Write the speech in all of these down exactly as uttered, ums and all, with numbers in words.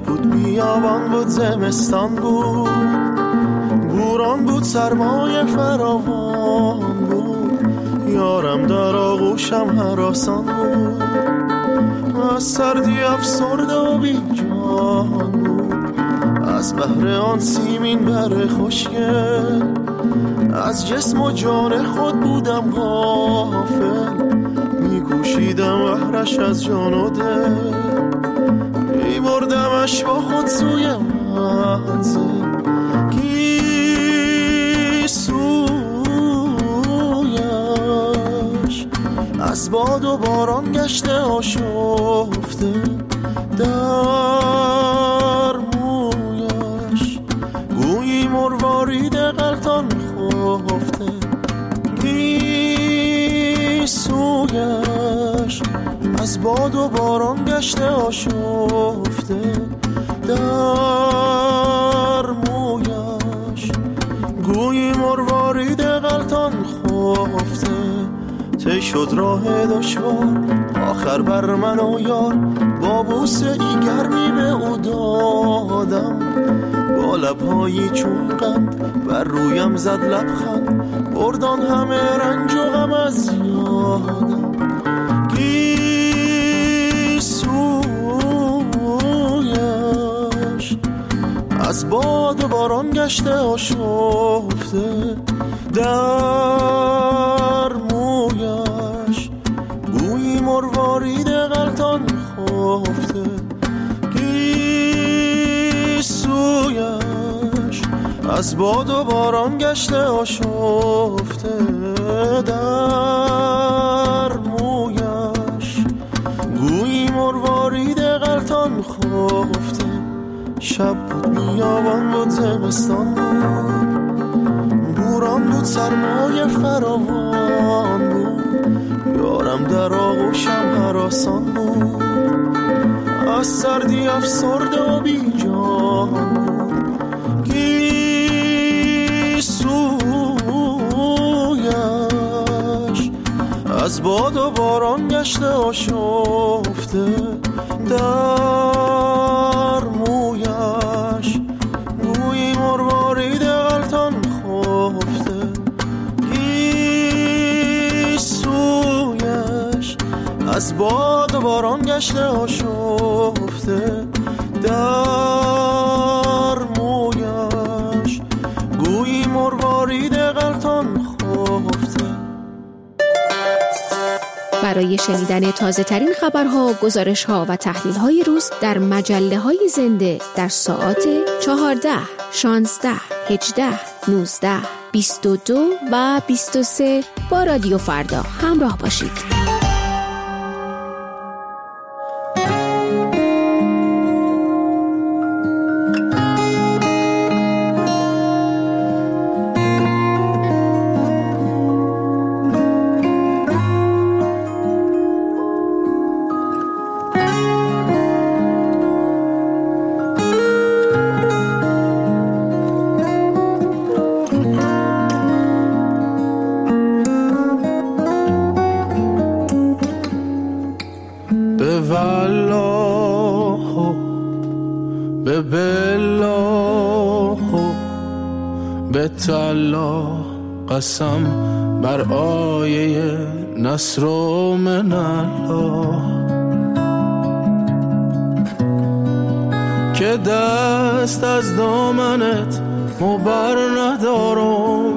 بود بیابان بود زمستان بود، بوران بود سرمای فراوان بود، یارم در آغوشم هراسان بود، از سردی افسرده و بی جان بود، از بحر آن سیمین بر خوشگل، از جسم و جان خود بودم غافل، میکوشیدم بحرش از جان و دل، میبردمش با خود سوی منزل، کی سویش از باد و باران گشته آشفته، در مویش گویی مروارید غلطان خفته، کی سویش از باد و باران گشته آشفته، در مویش گویی مروارید غلطان خفته، تی شد راه دشوار آخر بر من و یار، با بوسه ای گرمی به او دادم، با لبهایی چون قند بر رویم زد لبخند، بردان همه رنج و غم از یادم، کی سویش از باد و باران گشته آشفته، در مویش گویی مروارید غلطان خفته، کی سویش از باد و باران گشته آشفته، در مویش گویی مروارید غلطان خفته، شب بود بیابان بود زمستان بود، بوران بود سرمای فراوان بود، یارم در آغوشم هراسان بود، از سردی افسرده و بی جان بود، کی سویش از باد و باران گشته آشفته، در مویش گویی مروارید غلطان خفته، کی سویش از باد و باران گشته آشفته، در مویش گویی مروارید غلطان خفته. برای شنیدن تازه ترین خبرها، گزارش‌ها و تحلیل‌های روز در مجله‌های زنده در ساعات چهارده، شانزده، هجده، نوزده، بیست و دو و بیست و سه با رادیو فردا همراه باشید. قسم بر آیه نصر و من الله که دست از دامنت مبر ندارم،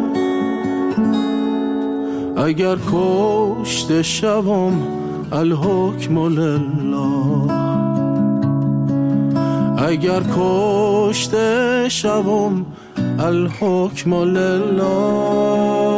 اگر کشته شوم الحکم لله، اگر کشته شوم الحکم لله.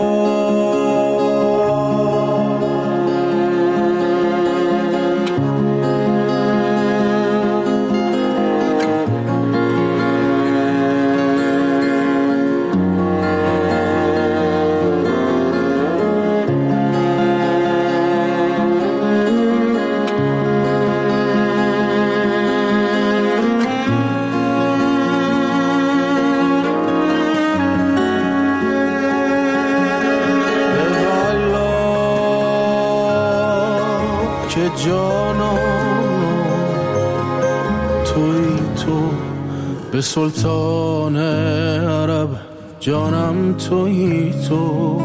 که جانم توی تو تو، به سلطان عرب جانم تویی تو.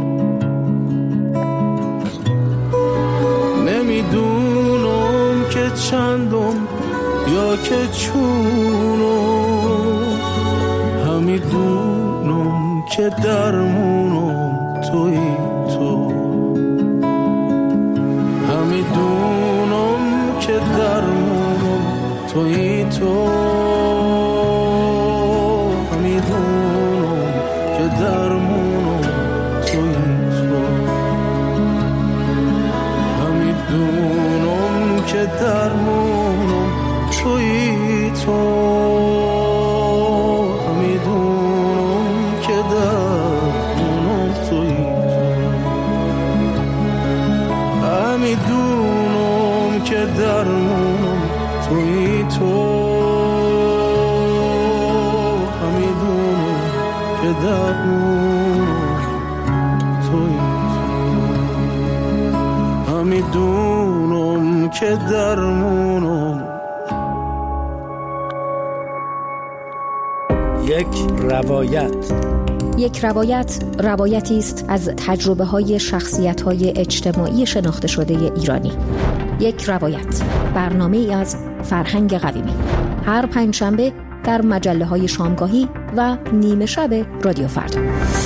نمیدونم که چندم یا که چونم، همیدونم که درمونم تویی تو. همیدونم که درمونم تویی تو. همیدونم که درمونم تویی تو. همیدونم که درمونم تویی تو. همیدونم که درمونم تویی تو. همیدونم که درمونم تویی تو. همیدونم که درمونم تویی تو. همیدونم که درمونم. یک روایت. یک روایت روایتی است از تجربه‌های شخصیت‌های اجتماعی شناخته شده ایرانی. یک روایت، برنامه‌ای از فرهنگ قویمی، هر پنجشنبه در مجله‌های شامگاهی و نیمه شب رادیو فردا.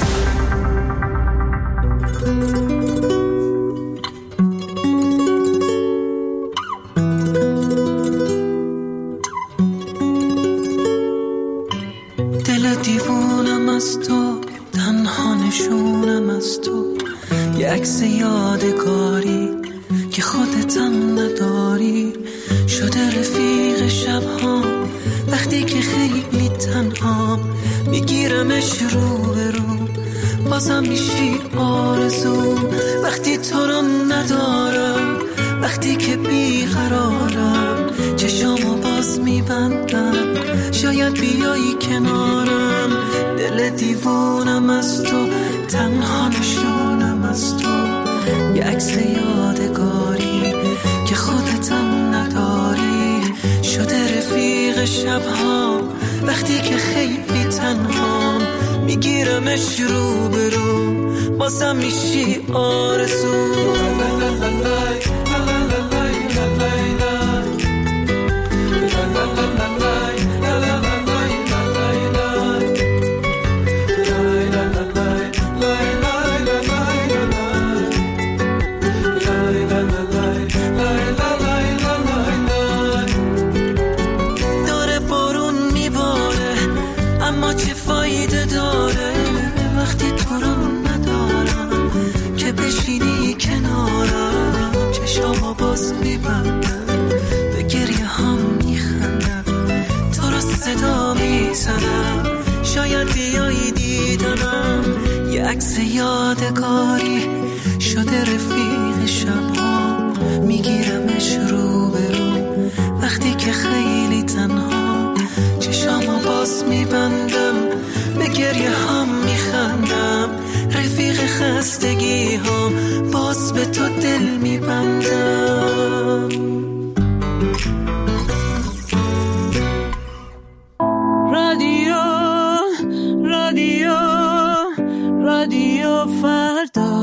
دل دیوونم از تو، تنها نشونم از تو، یه عکس یادگاری که خودتم نداری. شده رفیق شب‌ها وقتی که خیلی تنها، میگیرمش رو به رو، بازم میشی آرزو. وقتی تو رو ندارم، وقتی که بیقرارم، چشامو باز میبندم، شاید بیایی کنارم. دل دیوونم از تو، تنها نشونم از تو، یه عکس یادگاری که خودتم نداری. شده رفیق شب‌ها وقتی که خیلی تنها، میگیرمش رو به رو، بازم میشی آرزو. داره بارون میباره اما چه فایده داره وقتی تو رو ندارم، که بشینی کنارم. چشامو باز میبندم، به گریه هم میخندم، تو رو صدا میزنم، شاید بیایی دیدنم. یه عکس یادگاری شده رفیق شبها، میگیرمش رو به رو وقتی که خیلی تنها. چشامو باز میبندم، به گریه هم میخندم، رفیق خستگی هم باز به تو دل میبندم. رادیو رادیو رادیو فردا.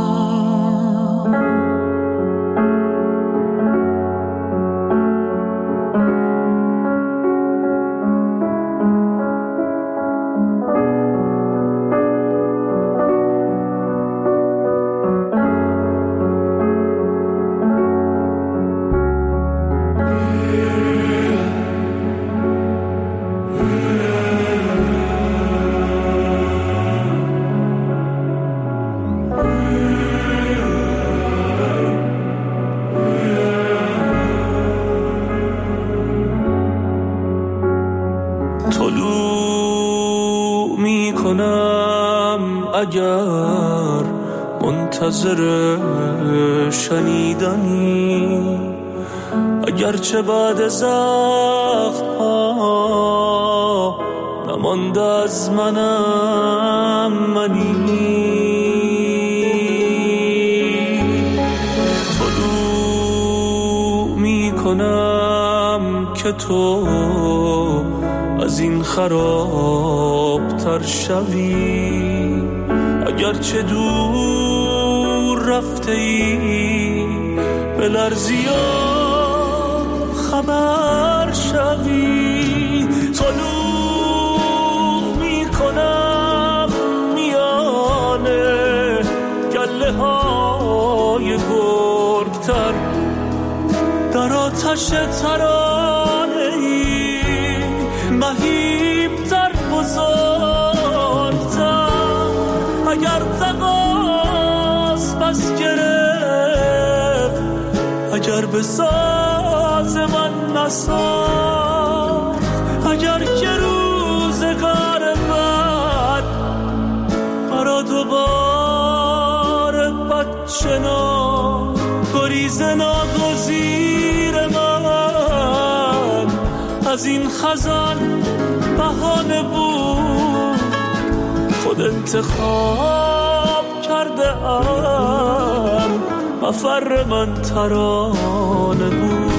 طلوع میکنم اگر منتظر شنیدنی، اگرچه بعد زخم ها نمانده از منم منی. طلوع میکنم که تو از این خراب تر شوی، اگرچه دور رفته ای بلرزی و خبر شوی. طلوع میکنم میانه گله های گرگتر، در آتش ترانه ای مهیبتر بزرگتر. اگر تقاس بس گرفت، اگر به ساز من نساخت، اگر که روزگار بد برا دوباره بد شناخت، گریز ناگزیر من از این خزان بهانه بود. خود انتخاب کرده ام، مفر من ترانه بود.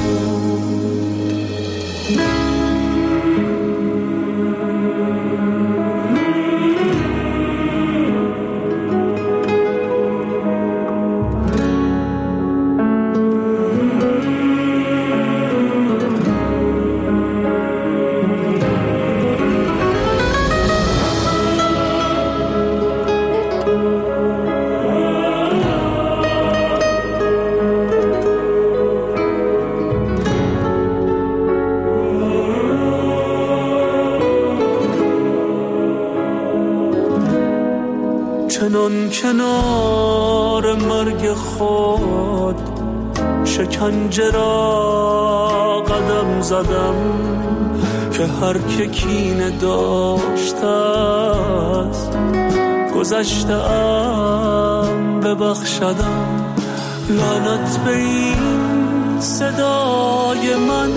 چنان کنار مرگ خود شکنجه را قدم زدم، که هر که کینه داشته است گذشته ام ببخشدم. لعنت به این صدای من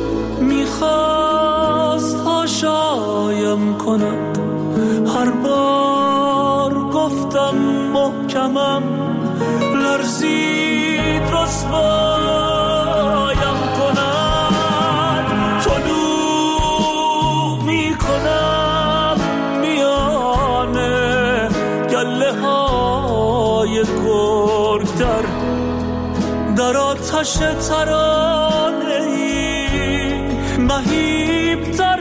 میخواست هاشایم کند، هر بار گفتم محکمم لرزید رسوایم کند. طلوع میکنم میانه گله های گرگتر، در آتش ترانه ای مهیبتر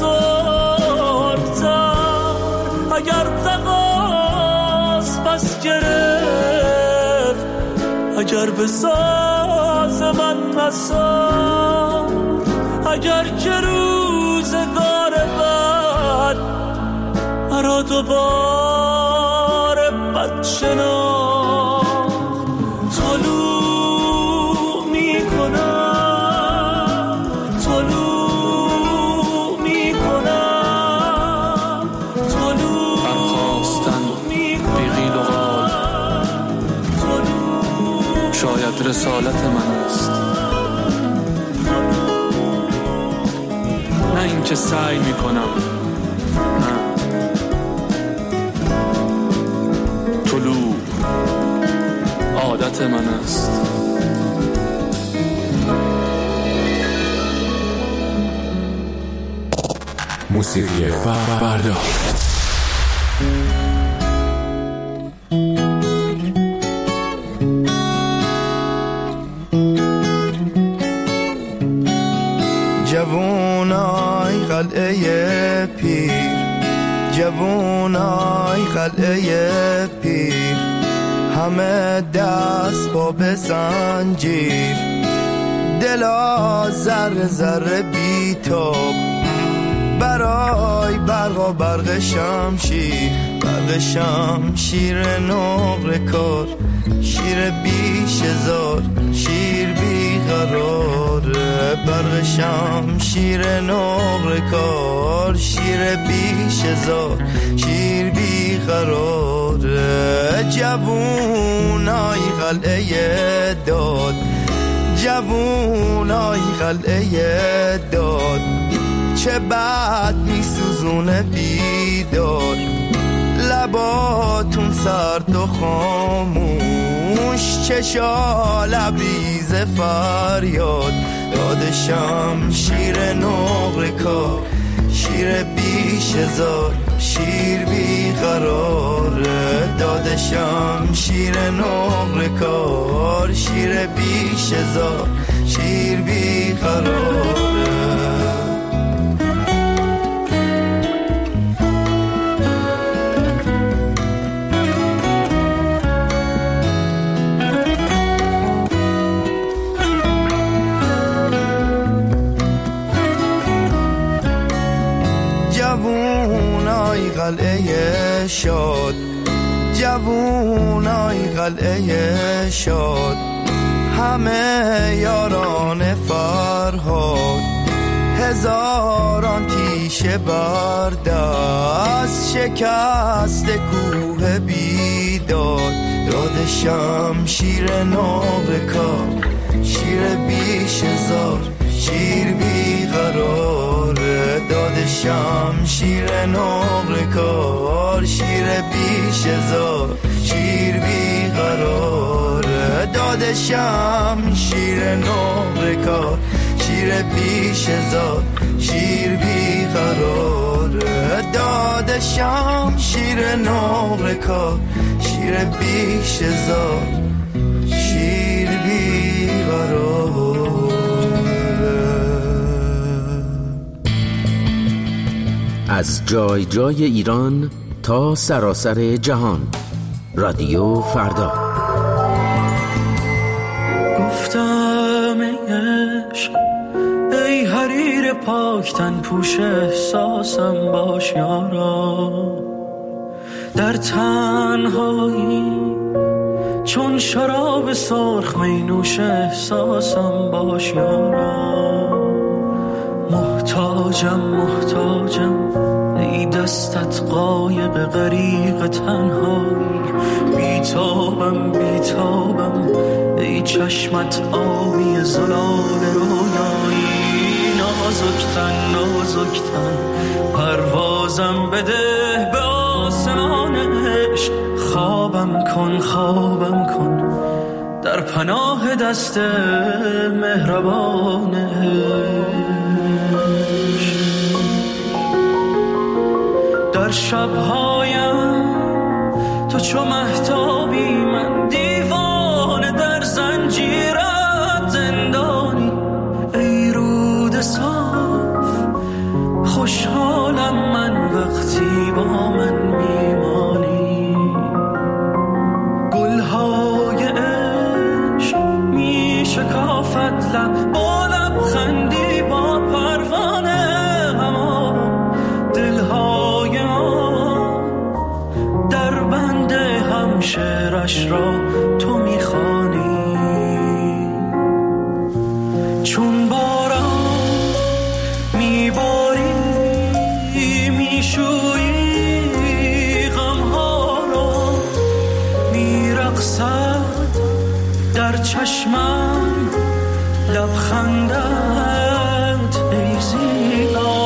بزرگتر. اگر تقاس بس گرفت، اگر به ساز من نساخت، اگر که روزگار بد مرا دوباره بد شناخت، طلوع میکنم طلوع میکنم طلوع برخواستن بیغیل و غال شاید رسالت من است، نه اینکه سعی میکنم، نه. طلوع عادت من است. موسیقی فردا. جوونای قلعه پیر، جوونای قلعه پیر، همه دست با بزنجیر، دلا ذره ذره بیتاب، برای برق و برق شمشیر، برق شمشیر نقر کار، شیر بیش هزار، شیر بیقرار، برق شمشیر نقر کار، شیر بیش هزار، شیر بیقرار. جوونای قلعه داد، جوونای قلعه داد، چه بد میسوزونه بیداد، لباتون سرد و خاموش، چشا لبریز فریاد، یاد شمشیر نقر کار، شیر شیر بیش هزار شیر بی قراره دادشم شیر نقره کار شیر بیش هزار شیر بی قراره جوونای قلعه شاد جوونای قلعه شاد همه یاران فرهاد هزاران تیشه بردست شکست کوه بیداد دادشم شیر نابکار شیر بیش هزار شیر بی قراره دادشم شیر نابکار شیر بیش هزار شیر بی قراره دادشم شیر نابکار شیر بیش هزار شیر بی قراره دادشم شیر نابکار شیر بیش هزار شیر بی قراره. از جای جای ایران تا سراسر جهان رادیو فردا. گفتم ای عشق ای حریر پاکتن پوش احساسم باش یارا در تنهایی چون شراب سرخ می نوش احساسم باش یارا محتاجم محتاجم ای دستت قایق غریق تنهایی بیتابم بیتابم ای چشمت آبی زلال رویایی نازکتن نازکتن پروازم بده به آسمان عشق خوابم کن خوابم کن در پناه دست مهربان در شبهایم تو چو مهتابی من دیوانه در زنجیرت زندانی ای رود صاف خوشحالم من وقتی با من میمانی گلهای عشق میشکافد لب با لبخندی با پروانه اما دلهای ما در بند همشهرش را تو میخوانی چون باران میباری میشویی غمها را میرقصد در چشمم لبخندت ای زیبا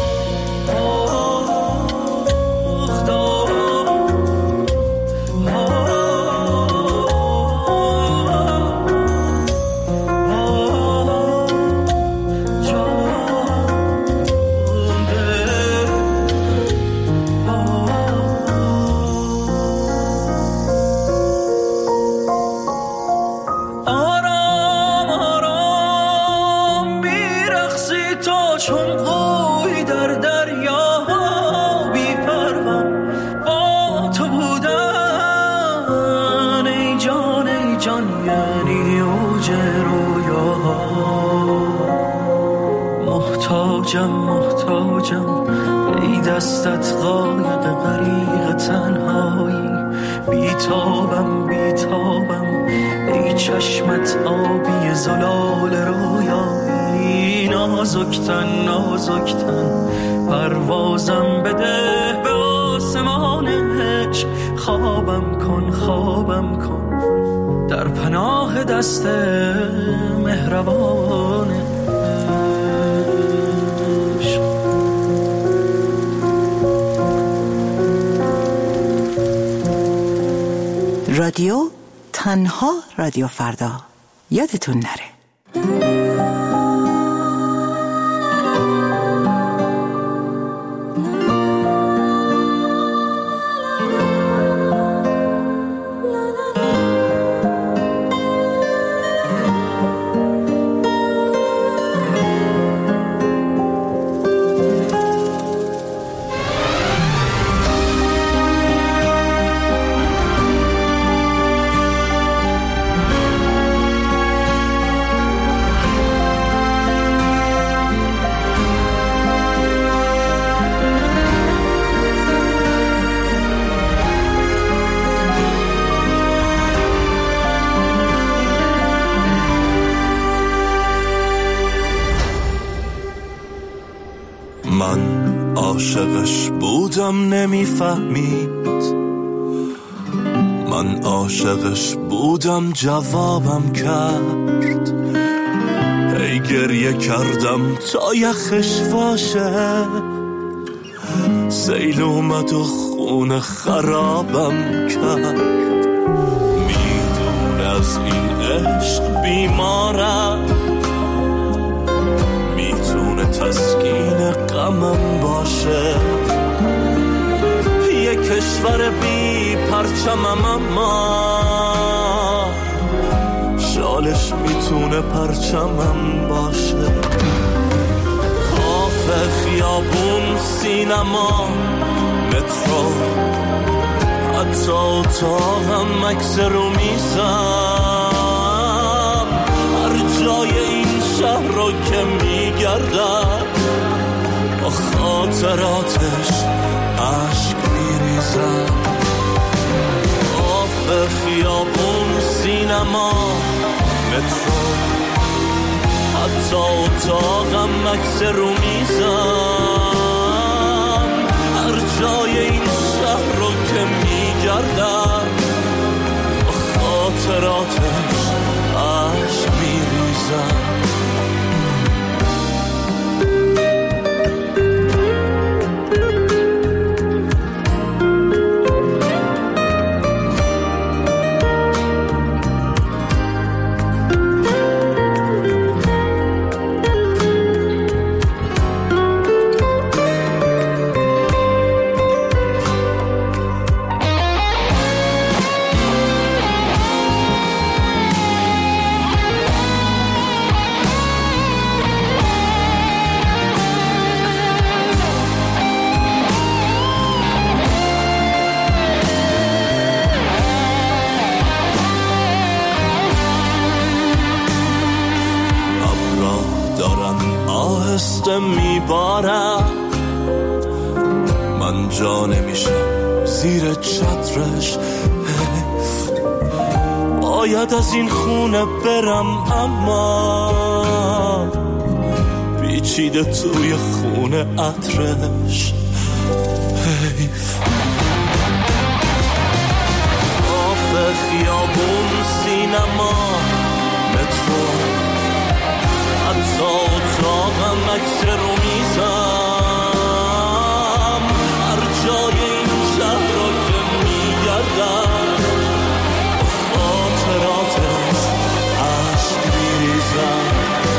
محتاجم محتاجم ای دستت قایق غریق تنهایی بیتابم بیتابم ای چشمت آبی زلال رویایی نازکتن نازکتن پروازم بده به آسمان عشق خوابم کن خوابم کن در پناه دست مهربان رادیو تنها رادیو فردا یادتون نره. عاشقش بودم نمیفهمید، من عاشقش بودم جوابم کرد. ای گریه کردم تا یخش باشه، سیل اومد و خونه خرابم کرد. میدون از این عشق بیمارم، میتونه تسکین غمم باشه. یه کشور بی پرچمم اما شالش میتونه پرچمم باشه. کافه، خیابون، سینما، مترو، حتی اتاقم، عکس رو میزم، هر جای این شهر رو که میگردم با خاطراتش عشق میریزم. کافه، خیابون، سینما، مترو، حتی اتاقم، عکس رو میزم، هر جای این شهر رو که میگردم با خاطراتش عشق میریزم. میبارم، من جا نمیشم زیر چترش. حیف باید از این خونه برم، اما پیچیده توی خونه عطرش. حیف کافه، خیابون، سینما، مترو، حتی اتاقم، عکس رو میزم، هر جای این شهر رو که میگردم با خاطراتش عشق میریزم.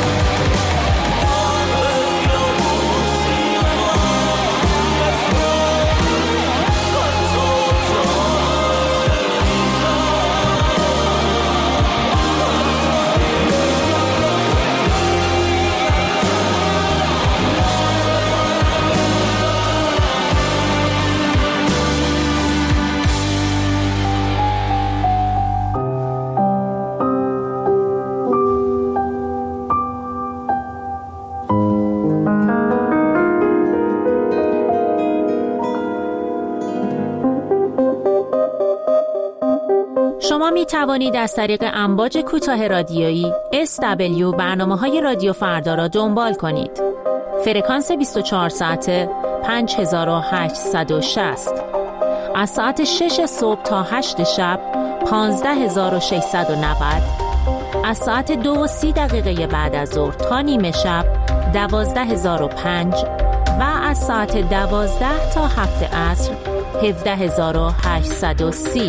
شما می توانید از طریق امواج کوتاه رادیویی اس دبلیو برنامه‌های رادیو فردا را دنبال کنید. فرکانس بیست و چهار ساعته پنج هزار و هشتصد و شصت، از ساعت شش صبح تا هشت شب پانزده هزار و ششصد و نود، از ساعت دو و سی دقیقه بعد از ظهر تا نیمه شب دوازده هزار و پنج و از ساعت دوازده تا هفت عصر هفده هزار و هشتصد و سی.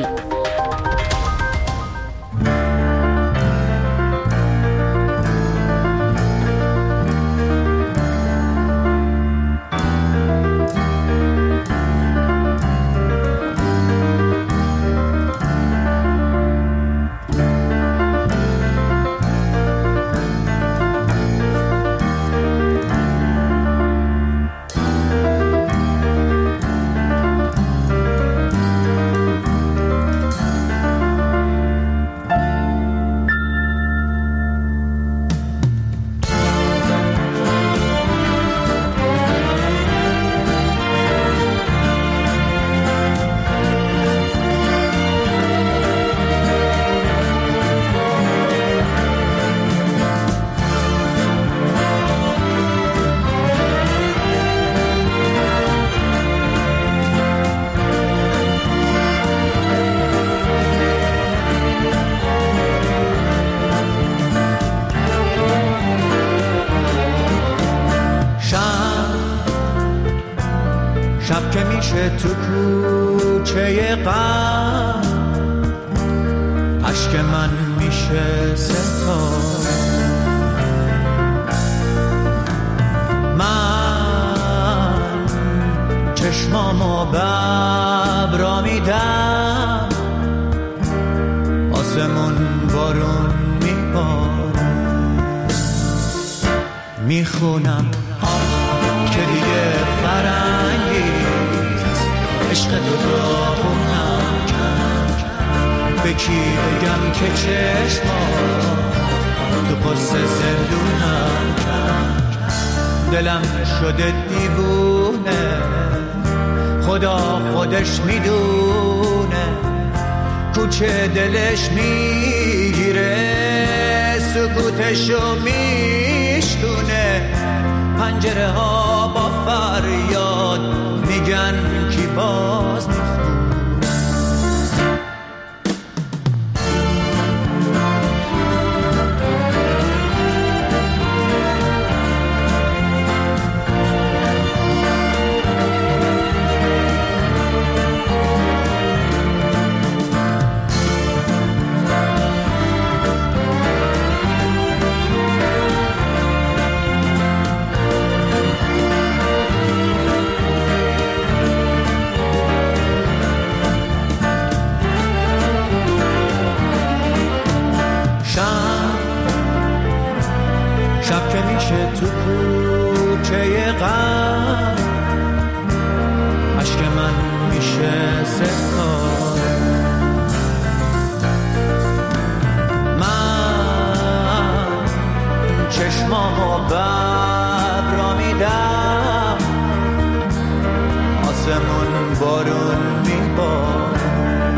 شب که میشه تو کوچه غم، اشک من میشه ستاره. من چشمامو ببرا میدم، آسمون بارون میباره. میخونم آه که دیگه فرنگیست، عشق تو داغونم کرد. به کی بگم که چشمات تو پس زندونم کرد. دلم شده دیوونه، خدا خودش میدونه. کوچه دلش میگیره، سکوتشو میشکونه. پنجره ها با فریاد میگن کی باز میخونه. شب که میشه تو کوچه غم، اشک من میشه ستاره. من چشمامو ببرا میدم، آسمون بارون میباره.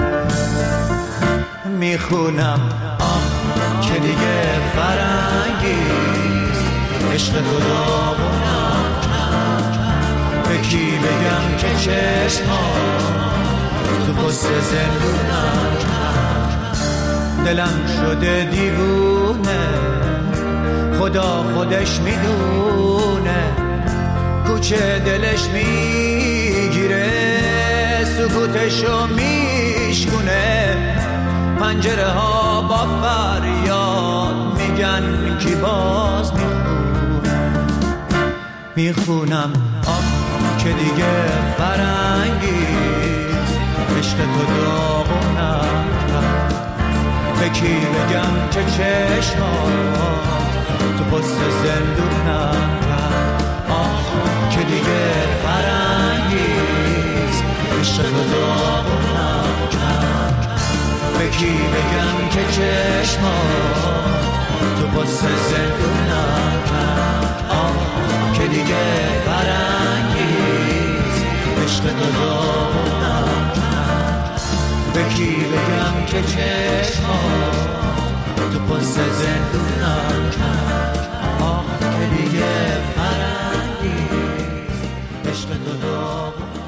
میخونم آه که دیگه فرنگیست، عشق تو داغونم کرد. به کی بگم که چشمات تو پس زندونم کرد. دلم شده دیوونه، خدا خودش میدونه. کوچه دلش میگیره، سکوتشو میشکونه. پنجره ها با فریاد میگن کی باز میخونه. میخونم آه که دیگه فرنگیست، عشق تو داغونم کرد. به کی بگم که چشمات تو پس زندونم کرد. آه که دیگه فرنگیست، عشق تو داغونم کرد. به کی بگم که چشمات تو پس زندونم کرد. آه که دیگه فرنگیست، عشق تو داغونم کرد. به کی بگم که چشمات تو پس زندونم کرد. آه که دیگه فرنگیست، عشق تو داغونم.